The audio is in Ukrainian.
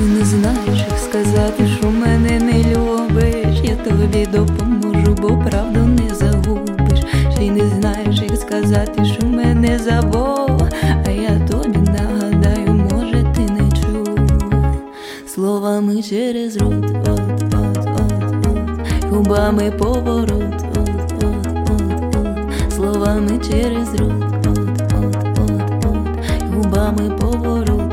не знаєш, як сказати, що мене не любиш. Я тобі допоможу, бо правду не загубиш. Чи не знаєш, як сказати, що мене забув. А я тобі нагадаю, може ти не чув. Словами через рот, губами поворот, словами через рот, губами поворот.